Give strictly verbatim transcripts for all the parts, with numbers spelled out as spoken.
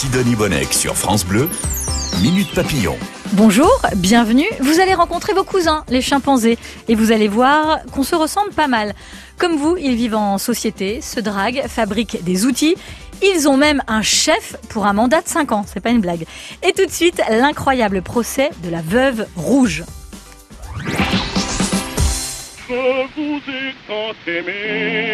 Sidonie Bonnec sur France Bleu, Minute Papillon. Bonjour, bienvenue. Vous allez rencontrer vos cousins, les chimpanzés, et vous allez voir qu'on se ressemble pas mal. Comme vous, ils vivent en société, se draguent, fabriquent des outils. Ils ont même un chef pour un mandat de cinq ans, c'est pas une blague. Et tout de suite, l'incroyable procès de la veuve rouge. Je vous ai tant aimé,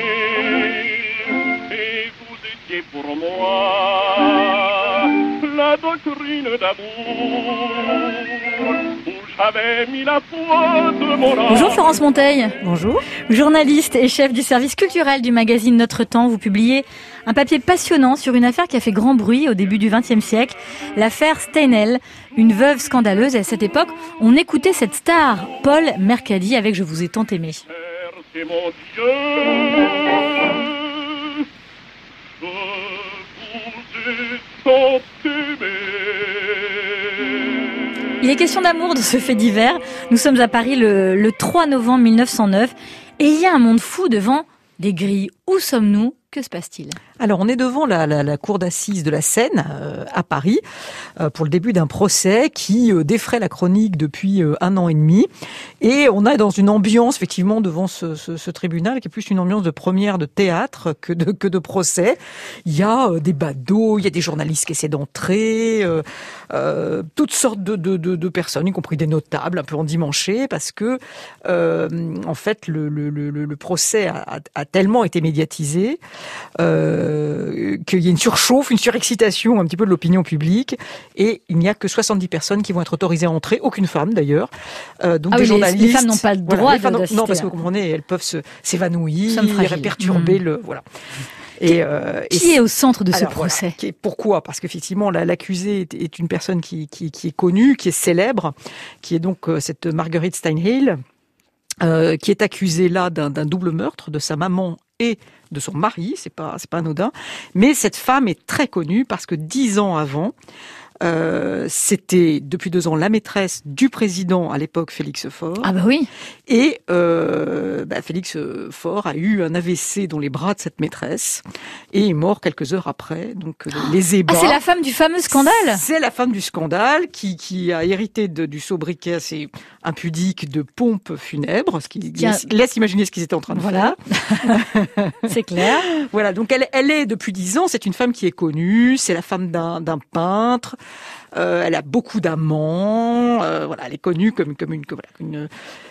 et vous étiez pour moi la doctrine d'amour où j'avais mis la foi de mon âme. Bonjour Florence Monteil. Bonjour. Journaliste et chef du service culturel du magazine Notre Temps, vous publiez un papier passionnant sur une affaire qui a fait grand bruit au début du vingtième siècle, l'affaire Steinel, une veuve scandaleuse. Et à cette époque, on écoutait cette star, Paul Mercadi, avec Je vous ai tant aimé. C'est mon Dieu, je vous ai tant aimé. Il est question d'amour de ce fait divers. Nous sommes à Paris le, le trois novembre mille neuf cent neuf et il y a un monde fou devant des grilles. Où sommes-nous ? Que se passe-t-il ? Alors, on est devant la, la, la cour d'assises de la Seine, euh, à Paris, euh, pour le début d'un procès qui euh, défraie la chronique depuis euh, un an et demi. Et on est dans une ambiance, effectivement, devant ce, ce, ce tribunal, qui est plus une ambiance de première de théâtre que de, que de procès. Il y a euh, des badauds, il y a des journalistes qui essaient d'entrer, euh, euh, toutes sortes de, de, de, de personnes, y compris des notables, un peu endimanchés, parce que, euh, en fait, le, le, le, le procès a, a tellement été médiatisé Euh, qu'il y a une surchauffe, une surexcitation un petit peu de l'opinion publique, et il n'y a que soixante-dix personnes qui vont être autorisées à entrer, aucune femme d'ailleurs. Euh, donc ah des oui, journalistes. Les, les femmes n'ont pas le droit voilà, de, femmes, d'assister. Non, parce que vous comprenez, elles peuvent se, s'évanouir, perturber mmh. le voilà. Et, euh, qui et est au centre de alors, ce procès voilà, pourquoi ? Parce qu'effectivement, l'accusée est, est une personne qui, qui, qui est connue, qui est célèbre, qui est donc euh, cette Marguerite Steinheil, euh, qui est accusée là d'un, d'un double meurtre de sa maman et de son mari, c'est pas c'est pas anodin, mais cette femme est très connue parce que dix ans avant, euh, c'était depuis deux ans la maîtresse du président à l'époque Félix Faure. Ah bah oui. Et euh, bah Félix Faure a eu un A V C dans les bras de cette maîtresse et est mort quelques heures après. Donc oh les ébats. Ah, c'est la femme du fameux scandale. C'est la femme du scandale qui qui a hérité de, du sobriquet assez impudique de pompe funèbre, ce qui Tiens. laisse, laisse imaginer ce qu'ils étaient en train de voilà. faire. C'est clair. Voilà, donc elle, elle est depuis dix ans, c'est une femme qui est connue, c'est la femme d'un, d'un peintre, euh, elle a beaucoup d'amants, euh, voilà, elle est connue comme, comme une... Comme, voilà, une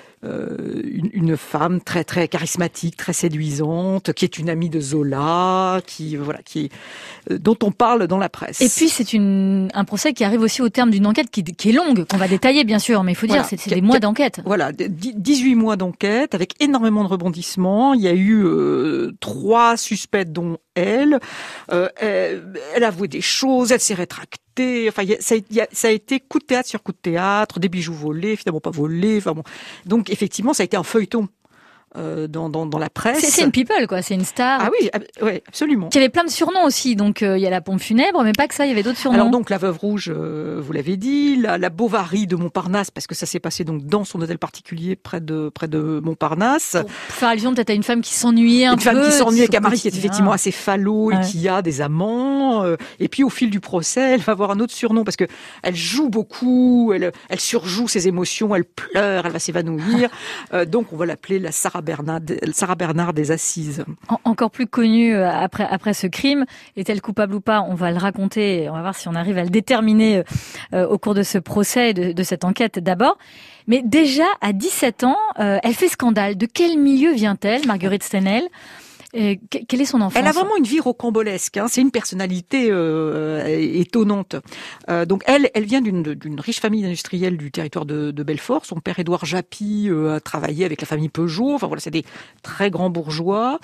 Euh, une, une femme très très charismatique, très séduisante, qui est une amie de Zola, qui voilà, qui euh, dont on parle dans la presse. Et puis c'est une un procès qui arrive aussi au terme d'une enquête qui, qui est longue, qu'on va détailler bien sûr, mais il faut dire voilà, c'est, c'est des mois d'enquête. Voilà, dix-huit mois d'enquête avec énormément de rebondissements. Il y a eu euh, trois suspects dont elle. Euh, elle. Elle a avoué des choses, elle s'est rétractée. Enfin, ça a, ça a été coup de théâtre sur coup de théâtre, des bijoux volés, finalement pas volés. Enfin bon, donc effectivement, ça a été un feuilleton euh, dans, dans dans la presse. C'est, c'est une people, quoi. C'est une star. Ah oui, ab- ouais, absolument. Qui avait plein de surnoms aussi. Donc il euh, y a la pompe funèbre, mais pas que ça. Il y avait d'autres surnoms. Alors donc la veuve rouge, euh, vous l'avez dit, la, la Bovary de Montparnasse, parce que ça s'est passé donc dans son hôtel particulier près de près de Montparnasse. Pour faire allusion peut-être à une femme qui s'ennuyait un une peu. Une femme qui s'ennuyait, avec un mari qui est effectivement assez falot ouais. et qui a des amants. Euh, et puis au fil du procès, elle va avoir un autre surnom parce que elle joue beaucoup, elle elle surjoue ses émotions, elle pleure, elle va s'évanouir. euh, donc on va l'appeler la Sarah Bernard. Sarah Bernard des Assises. En, encore plus connue après, après ce crime. Est-elle coupable ou pas ? On va le raconter. On va voir si on arrive à le déterminer euh, au cours de ce procès, de, de cette enquête d'abord. Mais déjà, à dix-sept ans, euh, elle fait scandale. De quel milieu vient-elle, Marguerite Steinheil ? Et quelle est son enfance ? Elle a vraiment une vie rocambolesque. Hein. C'est une personnalité euh, étonnante. Euh, donc elle, elle vient d'une, d'une riche famille d'industriels du territoire de, de Belfort. Son père Édouard Japy euh, a travaillé avec la famille Peugeot. Enfin voilà, c'est des très grands bourgeois.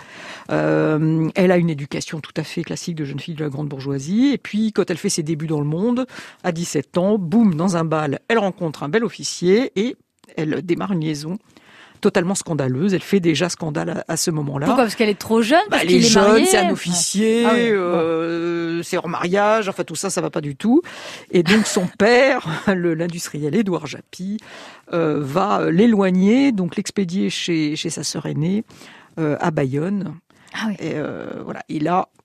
Euh, elle a une éducation tout à fait classique de jeune fille de la grande bourgeoisie. Et puis quand elle fait ses débuts dans le monde, à dix-sept ans, boum, dans un bal, elle rencontre un bel officier et elle démarre une liaison totalement scandaleuse. Elle fait déjà scandale à, à ce moment-là. Pourquoi ? Parce qu'elle est trop jeune ? Parce bah, qu'il elle est, est jeune, marié. C'est un officier, ah oui. euh, bon. C'est hors mariage, enfin tout ça, ça va pas du tout. Et donc son père, le, l'industriel Édouard Japy, euh, va l'éloigner, donc l'expédier chez, chez sa sœur aînée euh, à Bayonne. Ah oui. Et euh, voilà, il a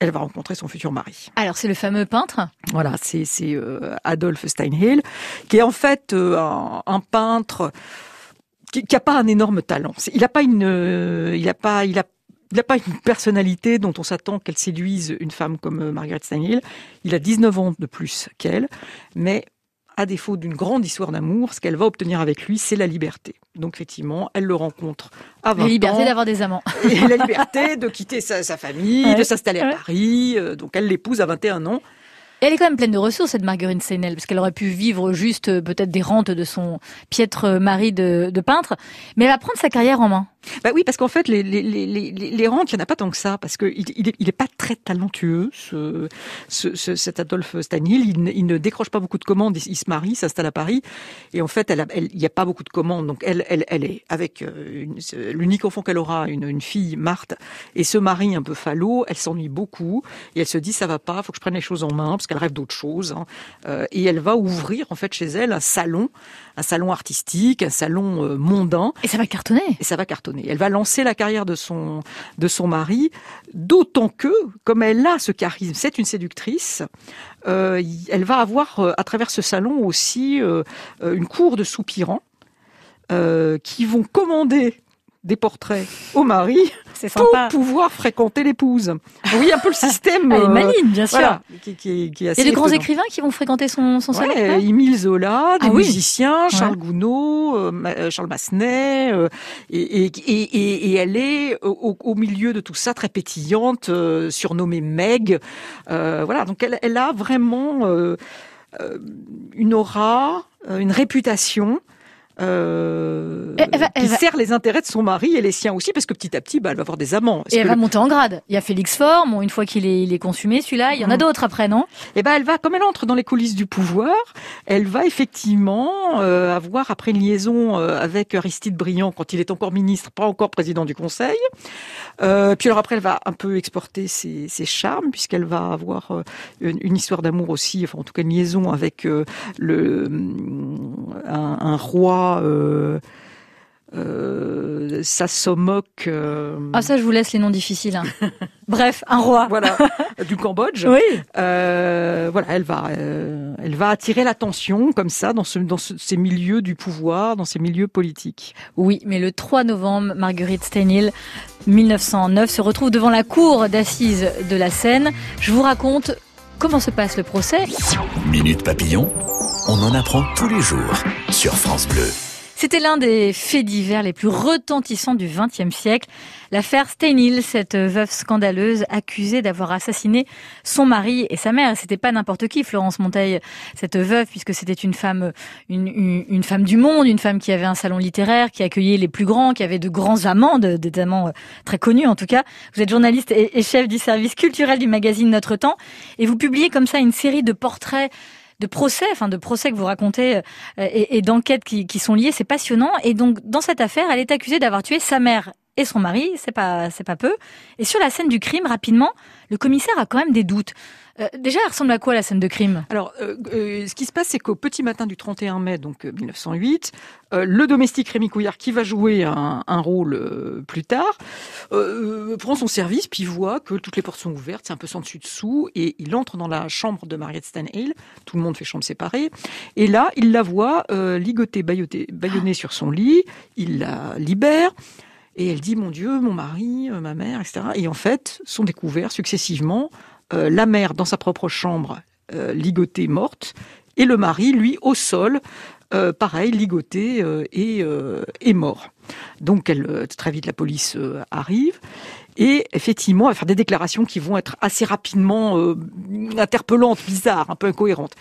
elle va rencontrer son futur mari. Alors, c'est le fameux peintre. Voilà, c'est, c'est euh, Adolf Steinheil, qui est en fait euh, un, un peintre qui n'a pas un énorme talent. Il n'a pas une, euh, il a pas, il a, il a pas une personnalité dont on s'attend qu'elle séduise une femme comme Margaret Steinheil. Il a dix-neuf ans de plus qu'elle, mais à défaut d'une grande histoire d'amour, ce qu'elle va obtenir avec lui, c'est la liberté. Donc effectivement, elle le rencontre à vingt ans. La liberté d'avoir des amants. Et la liberté de quitter sa, sa famille, ouais, de s'installer ouais. à Paris. Donc elle l'épouse à vingt et un ans. Et elle est quand même pleine de ressources, cette Marguerite Steinheil, parce qu'elle aurait pu vivre juste peut-être des rentes de son piètre mari de, de peintre, mais elle va prendre sa carrière en main. Bah oui, parce qu'en fait, les, les, les, les, les rentes, il n'y en a pas tant que ça, parce qu'il il est, il est pas très talentueux, ce, ce, ce, cet Adolf Steinheil. Il, il ne décroche pas beaucoup de commandes, il, il se marie, s'installe à Paris, et en fait, elle, elle, il n'y a pas beaucoup de commandes. Donc, elle, elle, elle est avec une, l'unique enfant qu'elle aura, une, une fille, Marthe, et ce mari un peu falot, elle s'ennuie beaucoup, et elle se dit, ça va pas, faut que je prenne les choses en main, parce qu'elle rêve d'autre chose. Hein. Euh, et elle va ouvrir, en fait, chez elle, un salon, un salon artistique, un salon euh, mondain. Et ça va cartonner. Et ça va cartonner. Elle va lancer la carrière de son, de son mari, d'autant que, comme elle a ce charisme, c'est une séductrice, euh, elle va avoir, euh, à travers ce salon aussi, euh, une cour de soupirants euh, qui vont commander des portraits au mari c'est sympa. Pour pouvoir fréquenter l'épouse. Oui, un peu le système. Elle est maligne, bien sûr. Voilà, qui, qui, qui est assez Il y a de grands étonnant. Écrivains qui vont fréquenter son, son salon. Ouais, Émile Zola, des ah, oui. musiciens, Charles ouais. Gounod, euh, Charles Massenet, euh, et, et, et, et elle est au, au milieu de tout ça très pétillante, euh, surnommée Meg. Euh, voilà, donc elle, elle a vraiment euh, euh, une aura, une réputation. Euh, elle va, elle qui va... sert les intérêts de son mari et les siens aussi, parce que petit à petit, bah, elle va avoir des amants. Et elle va le... monter en grade. Il y a Félix Faure, bon, une fois qu'il est, il est consumé, celui-là, il y en a mmh. d'autres après, non? Et ben, elle va, comme elle entre dans les coulisses du pouvoir, elle va effectivement euh, avoir après une liaison euh, avec Aristide Briand quand il est encore ministre, pas encore président du Conseil. Euh, puis alors après, elle va un peu exporter ses, ses charmes, puisqu'elle va avoir euh, une, une histoire d'amour aussi, enfin en tout cas une liaison avec euh, le un, un roi. Euh, euh, Sasomok. Euh... Ah ça, je vous laisse les noms difficiles. Hein. Bref, un roi. Voilà, du Cambodge. Oui. Euh, voilà, elle va, euh, elle va attirer l'attention comme ça dans, ce, dans ce, ces milieux du pouvoir, dans ces milieux politiques. Oui, mais le trois novembre, Marguerite Steinheil, mille neuf cent neuf, se retrouve devant la cour d'assises de la Seine. Je vous raconte comment se passe le procès. Minute Papillon, on en apprend tous les jours sur France Bleu. C'était l'un des faits divers les plus retentissants du vingtième siècle. L'affaire Steinheil, cette veuve scandaleuse accusée d'avoir assassiné son mari et sa mère. C'était pas n'importe qui, Florence Monteil, cette veuve, puisque c'était une femme, une, une, une femme du monde, une femme qui avait un salon littéraire, qui accueillait les plus grands, qui avait de grands amants, de, des amants très connus en tout cas. Vous êtes journaliste et, et chef du service culturel du magazine Notre Temps, et vous publiez comme ça une série de portraits de procès, enfin de procès que vous racontez euh, et, et d'enquêtes qui, qui sont liées, c'est passionnant. Et donc dans cette affaire, elle est accusée d'avoir tué sa mère et son mari, c'est pas c'est pas peu. Et sur la scène du crime, rapidement, le commissaire a quand même des doutes. Euh, déjà, elle ressemble à quoi la scène de crime? Alors, euh, euh, ce qui se passe, c'est qu'au petit matin du trente et un mai, donc euh, mille neuf cent huit, euh, le domestique Rémi Couillard, qui va jouer un, un rôle euh, plus tard, euh, prend son service, puis voit que toutes les portes sont ouvertes, c'est un peu sans dessus dessous, et il entre dans la chambre de Margaret Steinheil. Tout le monde fait chambre séparée, et là, il la voit euh, ligotée, bâillotée, bâillonnée sur son lit. Il la libère. Et elle dit, mon Dieu, mon mari, euh, ma mère, et cetera. Et en fait, sont découverts successivement euh, la mère dans sa propre chambre, euh, ligotée, morte, et le mari, lui, au sol, euh, pareil, ligoté euh, et, euh, et mort. Donc, elle, euh, très vite, la police euh, arrive. Et effectivement, elle va faire des déclarations qui vont être assez rapidement euh, interpellantes, bizarres, un peu incohérentes.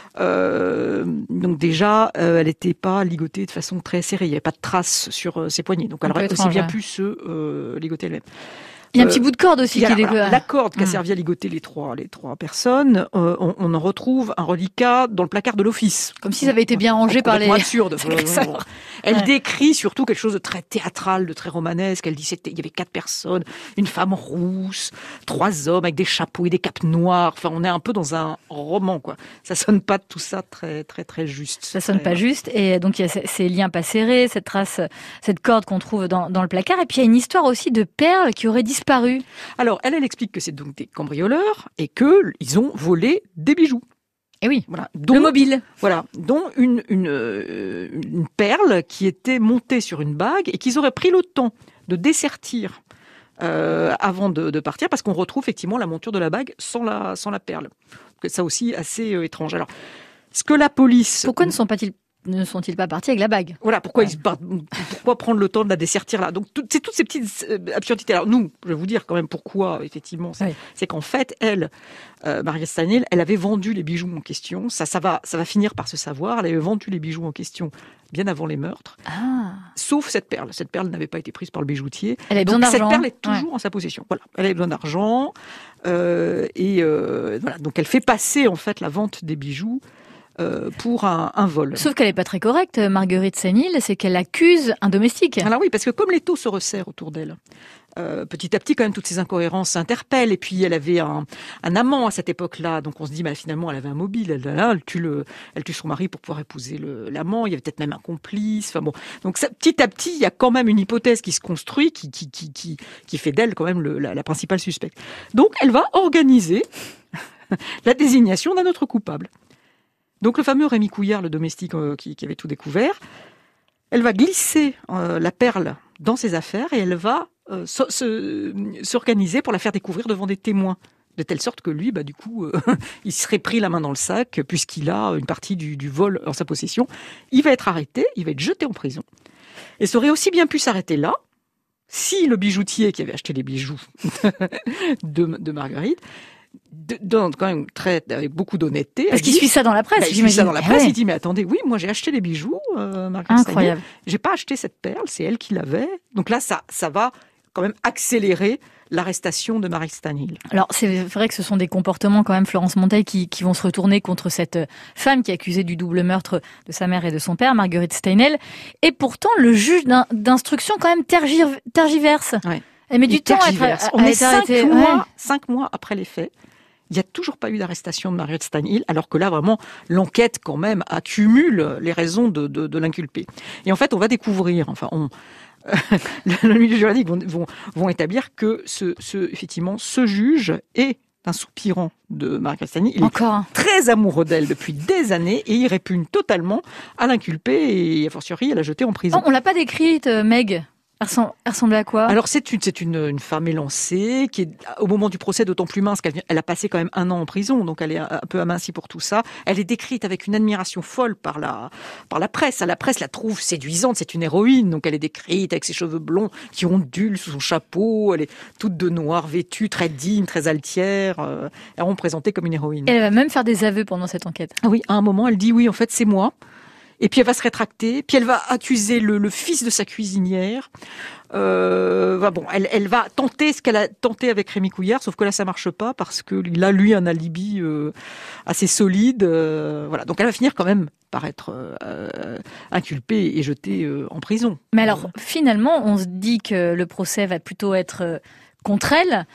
Euh, donc déjà, euh, elle n'était pas ligotée de façon très serrée. Il n'y avait pas de traces sur euh, ses poignets. Donc elle aurait aussi bien ouais. pu se euh, ligoter elle-même. Il y a un petit bout de corde aussi qui est découvert. La corde qui a servi à ligoter les trois, les trois personnes, euh, on, on en retrouve un reliquat dans le placard de l'office. Comme si ça avait été bien rangé par les... absurde. Elle ouais. décrit surtout quelque chose de très théâtral, de très romanesque. Elle dit qu'il y avait quatre personnes, une femme rousse, trois hommes avec des chapeaux et des capes noires. Enfin, on est un peu dans un roman, quoi. Ça sonne pas tout ça très, très, très juste. Ça sonne pas juste. Et donc, il y a ces liens pas serrés, cette trace, cette corde qu'on trouve dans, dans le placard. Et puis, il y a une histoire aussi de perles qui aurait disparu disparu? Alors, elle, elle explique que c'est donc des cambrioleurs et qu'ils ont volé des bijoux. Eh oui, voilà, dont, le mobile. Voilà, dont une, une, euh, une perle qui était montée sur une bague et qu'ils auraient pris le temps de dessertir euh, avant de, de partir, parce qu'on retrouve effectivement la monture de la bague sans la, sans la perle. Donc, ça aussi assez euh, étrange. Alors, ce que la police... Pourquoi ne sont pas-ils ne sont-ils pas partis avec la bague? Voilà, pourquoi, ouais. ils partent, pourquoi prendre le temps de la dessertir là? Donc, tout, c'est toutes ces petites absurdités. Alors, nous, je vais vous dire quand même pourquoi, effectivement. C'est, oui. c'est qu'en fait, elle, euh, Margaret Stanhill, elle avait vendu les bijoux en question. Ça, ça, va, ça va finir par se savoir. Elle avait vendu les bijoux en question bien avant les meurtres. Ah. Sauf cette perle. Cette perle n'avait pas été prise par le bijoutier. Elle avait besoin d'argent. Cette perle est toujours ouais. en sa possession. Voilà. Elle avait besoin d'argent. Euh, et euh, voilà. Donc, elle fait passer, en fait, la vente des bijoux Euh, pour un, un vol. Sauf qu'elle n'est pas très correcte, Marguerite Stanhill, c'est qu'elle accuse un domestique. Alors oui, parce que comme l'étau se resserre autour d'elle, euh, petit à petit, quand même, toutes ces incohérences s'interpellent. Et puis, elle avait un, un amant à cette époque-là. Donc, on se dit, bah, finalement, elle avait un mobile. Elle, là, elle, tue, le, elle tue son mari pour pouvoir épouser le, l'amant. Il y avait peut-être même un complice. Enfin bon. Donc, ça, petit à petit, il y a quand même une hypothèse qui se construit, qui, qui, qui, qui, qui fait d'elle quand même le, la, la principale suspecte. Donc, elle va organiser la désignation d'un autre coupable. Donc le fameux Rémi Couillard, le domestique euh, qui, qui avait tout découvert, elle va glisser euh, la perle dans ses affaires et elle va euh, so, se, s'organiser pour la faire découvrir devant des témoins. De telle sorte que lui, bah, du coup, euh, il serait pris la main dans le sac puisqu'il a une partie du, du vol en sa possession. Il va être arrêté, il va être jeté en prison. Et ça aurait aussi bien pu s'arrêter là si le bijoutier qui avait acheté les bijoux de, de Marguerite... De, de, quand même très avec beaucoup d'honnêteté. Parce qu'il suit ça dans la presse. Bah, il suit ça dans la presse. Ah ouais. Il dit mais attendez, oui, moi j'ai acheté les bijoux, euh, Margaret Incroyable. Stanhill. J'ai pas acheté cette perle, c'est elle qui l'avait. Donc là, ça, ça va quand même accélérer l'arrestation de Margaret Stanhill. Alors c'est vrai que ce sont des comportements quand même, Florence Monteil, qui, qui vont se retourner contre cette femme qui est accusée du double meurtre de sa mère et de son père, Marguerite Stanhill. Et pourtant, le juge d'un, d'instruction quand même tergiv- tergiverse. Ouais. Elle met du temps à être, à, On à est être cinq arrêtée. mois, Ouais. cinq mois après les faits. Il n'y a toujours pas eu d'arrestation de Margaret Stanhill, alors que là, vraiment, l'enquête, quand même, accumule les raisons de, de, de l'inculpée. Et en fait, on va découvrir, enfin, on, le milieu juridique vont, vont, vont établir que ce, ce, effectivement, ce juge est un soupirant de Margaret Stanhill. Il Encore. est très amoureux d'elle depuis des années et il répugne totalement à l'inculpée et, a fortiori, à la jeter en prison. Oh, on l'a pas décrite, euh, Meg. Elle ressemble, elle ressemble à quoi? Alors c'est une c'est une, une femme élancée qui est au moment du procès d'autant plus mince qu'elle vient, elle a passé quand même un an en prison, donc elle est un, un peu amincie pour tout ça. Elle est décrite avec une admiration folle par la par la presse. La presse la trouve séduisante, c'est une héroïne, donc elle est décrite avec ses cheveux blonds qui ondulent sous son chapeau. Elle est toute de noir, vêtue, très digne, très altière. Euh, elle est représentée comme une héroïne. Et elle va même faire des aveux pendant cette enquête. Ah oui, à un moment elle dit oui, en fait c'est moi. Et puis elle va se rétracter, puis elle va accuser le, le fils de sa cuisinière. Euh, bah bon, elle, elle va tenter ce qu'elle a tenté avec Rémi Couillard, sauf que là ça marche pas parce qu'il a lui un alibi euh, assez solide. Euh, voilà, donc elle va finir quand même par être euh, inculpée et jetée euh, en prison. Mais alors finalement, on se dit que le procès va plutôt être euh, contre elle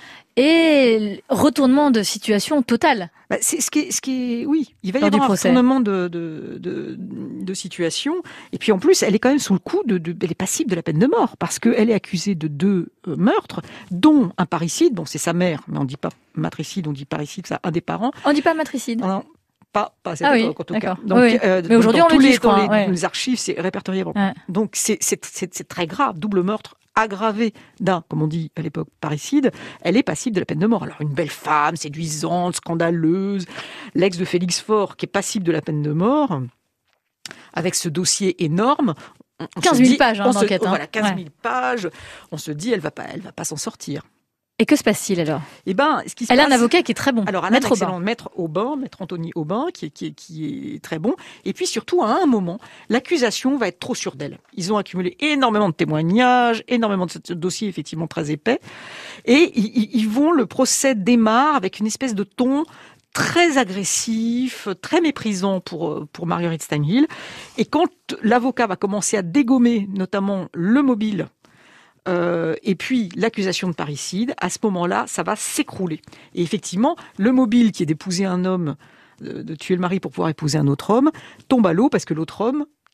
et retournement de situation totale. Bah, c'est ce qui est, ce qui est, oui, il va y Lors avoir un procès. retournement de, de, de, de situation. Et puis en plus, elle est quand même sous le coup de, de elle est passible de la peine de mort parce qu'elle est accusée de deux euh, meurtres, dont un parricide. Bon, c'est sa mère, mais on dit pas matricide, on dit parricide, c'est un des parents. On dit pas matricide. Non, pas, pas à cette Ah époque, oui, en tout d'accord. cas. Donc, Oui, oui. euh, Mais aujourd'hui, dans on le tous dit, les, je crois, dans les, ouais. dans les archives, c'est répertorié. Ouais. Donc c'est, c'est, c'est, c'est très grave, double meurtre aggravé d'un, comme on dit à l'époque, parricide, elle est passible de la peine de mort. Alors une belle femme, séduisante, scandaleuse, l'ex de Félix Faure, qui est passible de la peine de mort, avec ce dossier énorme. On, on quinze se mille dit, pages hein, on se, d'enquête. Hein. Voilà, quinze mille Ouais. pages. On se dit, elle va pas, elle va pas s'en sortir. Et que se passe-t-il alors? Eh ben, ce qui se Elle a passe, un avocat qui est très bon. Alors, elle a Maître un excellent Aubin. maître Aubin, maître Anthony Aubin, qui est, qui, est, qui est très bon. Et puis surtout, à un moment, l'accusation va être trop sûre d'elle. Ils ont accumulé énormément de témoignages, énormément de dossiers effectivement très épais. Et ils, ils vont, le procès démarre avec une espèce de ton très agressif, très méprisant pour, pour Marguerite Stanhill. Et quand l'avocat va commencer à dégommer notamment le mobile, Euh, et puis l'accusation de parricide, à ce moment-là, ça va s'écrouler. Et effectivement, le mobile qui est d'épouser un homme, de, de tuer le mari pour pouvoir épouser un autre homme, tombe à l'eau parce que l'autre homme, qui est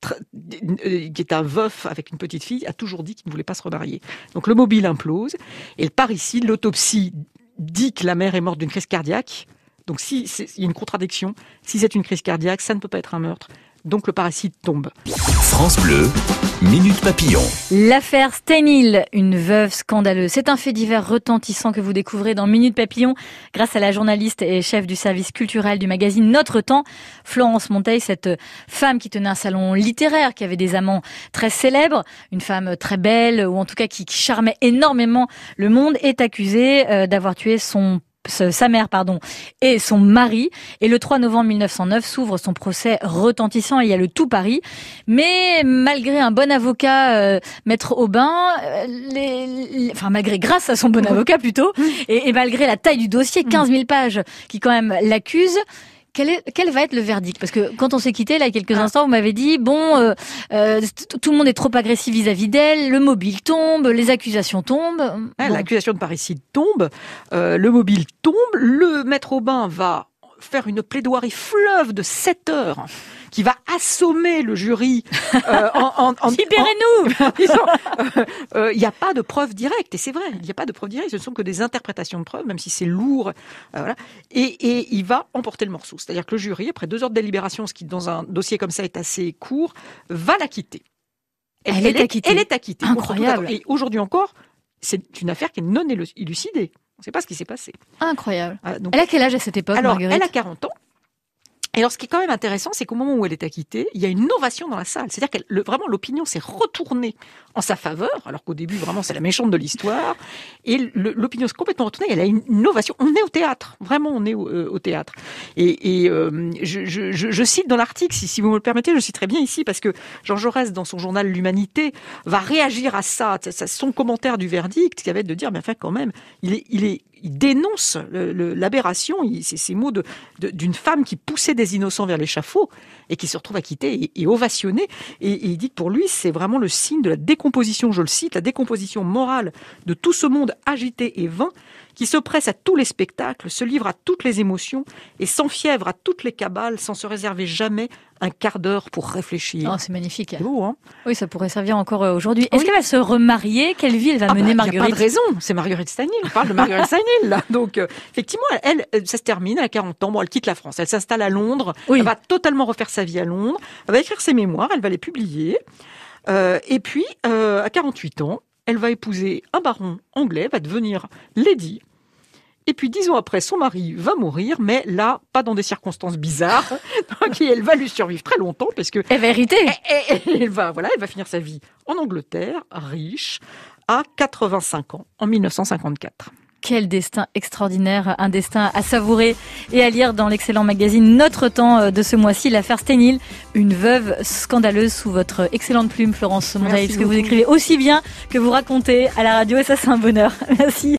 tr- qui est un veuf avec une petite fille, a toujours dit qu'il ne voulait pas se remarier. Donc le mobile implose et le parricide, l'autopsie dit que la mère est morte d'une crise cardiaque. Donc si il y a une contradiction, si c'est une crise cardiaque, ça ne peut pas être un meurtre. Donc le parricide tombe. France Bleu, Minute Papillon. L'affaire Steinil, une veuve scandaleuse. C'est un fait divers retentissant que vous découvrez dans Minute Papillon grâce à la journaliste et chef du service culturel du magazine Notre Temps, Florence Monteil, cette femme qui tenait un salon littéraire, qui avait des amants très célèbres, une femme très belle, ou en tout cas qui charmait énormément le monde, est accusée euh, d'avoir tué son sa mère, pardon, et son mari. Et le trois novembre mille neuf cent neuf s'ouvre son procès retentissant. Il y a le tout Paris. Mais malgré un bon avocat, euh, Maître Aubin, euh, les, les, enfin malgré, grâce à son bon avocat plutôt, et, et malgré la taille du dossier, quinze mille pages qui quand même l'accusent, Quel, est, quel va être le verdict? Parce que quand on s'est quitté, là, il y a quelques ah. instants, vous m'avez dit, bon, euh, euh, tout le monde est trop agressif vis-à-vis d'elle, le mobile tombe, les accusations tombent. Ah, bon. L'accusation de parricide tombe, euh, le mobile tombe, le Maître Aubin va faire une plaidoirie fleuve de sept heures qui va assommer le jury euh, en, en, en libérez-nous. Il n'y euh, euh, a pas de preuves directes, et c'est vrai, il n'y a pas de preuves directes, ce ne sont que des interprétations de preuves, même si c'est lourd, euh, voilà. Et, et il va emporter le morceau, c'est-à-dire que le jury, après deux heures de délibération, ce qui dans un dossier comme ça est assez court, va l'acquitter. Elle, elle, est, est acquittée. Elle est acquittée. Incroyable. Et aujourd'hui encore, c'est une affaire qui est non élucidée. On ne sait pas ce qui s'est passé. Incroyable. Ah, donc, elle a quel âge à cette époque, alors, Marguerite ? Elle a quarante ans. Et alors, ce qui est quand même intéressant, c'est qu'au moment où elle est acquittée, il y a une ovation dans la salle. C'est-à-dire que le, vraiment, l'opinion s'est retournée en sa faveur, alors qu'au début, vraiment, c'est la méchante de l'histoire. Et le, l'opinion s'est complètement retournée. Elle a une, une ovation. On est au théâtre. Vraiment, on est au, euh, au théâtre. Et, et euh, je, je, je, je cite dans l'article, si, si vous me le permettez, je citerai bien ici, parce que Jean Jaurès, dans son journal L'Humanité, va réagir à ça, à son commentaire du verdict, qui avait de dire, mais enfin, quand même, il est, il est, il dénonce le, le, l'aberration, il, c'est ces mots de, de, d'une femme qui poussait des innocents vers l'échafaud et qui se retrouve acquittée et, et ovationnée. Et, et il dit que pour lui, c'est vraiment le signe de la décomposition, je le cite, la décomposition morale de tout ce monde agité et vain qui se presse à tous les spectacles, se livre à toutes les émotions et s'enfièvre à toutes les cabales sans se réserver jamais un quart d'heure pour réfléchir. Oh, c'est magnifique. C'est beau, hein ? Oui, ça pourrait servir encore aujourd'hui. Est-ce oui. qu'elle va se remarier ? Quelle vie elle va ah mener, bah, Marguerite ? Il n'y a pas de raison. C'est Marguerite Steinil. On parle de Marguerite Steinil, là. Donc, euh, effectivement, elle, elle, ça se termine à quarante ans. Bon, elle quitte la France. Elle s'installe à Londres. Oui. Elle va totalement refaire sa vie à Londres. Elle va écrire ses mémoires. Elle va les publier. Euh, et puis, euh, à quarante-huit ans, elle va épouser un baron anglais, va devenir lady. Et puis, dix ans après, son mari va mourir, mais là, pas dans des circonstances bizarres. Donc, elle va lui survivre très longtemps, parce que... Elle va hériter. Elle, elle, elle, va, voilà, elle va finir sa vie en Angleterre, riche, à quatre-vingt-cinq ans, en mille neuf cent cinquante-quatre. Quel destin extraordinaire, un destin à savourer et à lire dans l'excellent magazine Notre Temps de ce mois-ci, l'affaire Steinil, une veuve scandaleuse sous votre excellente plume, Florence Monteil, parce que vous écrivez aussi bien que vous racontez à la radio, et ça c'est un bonheur. Merci.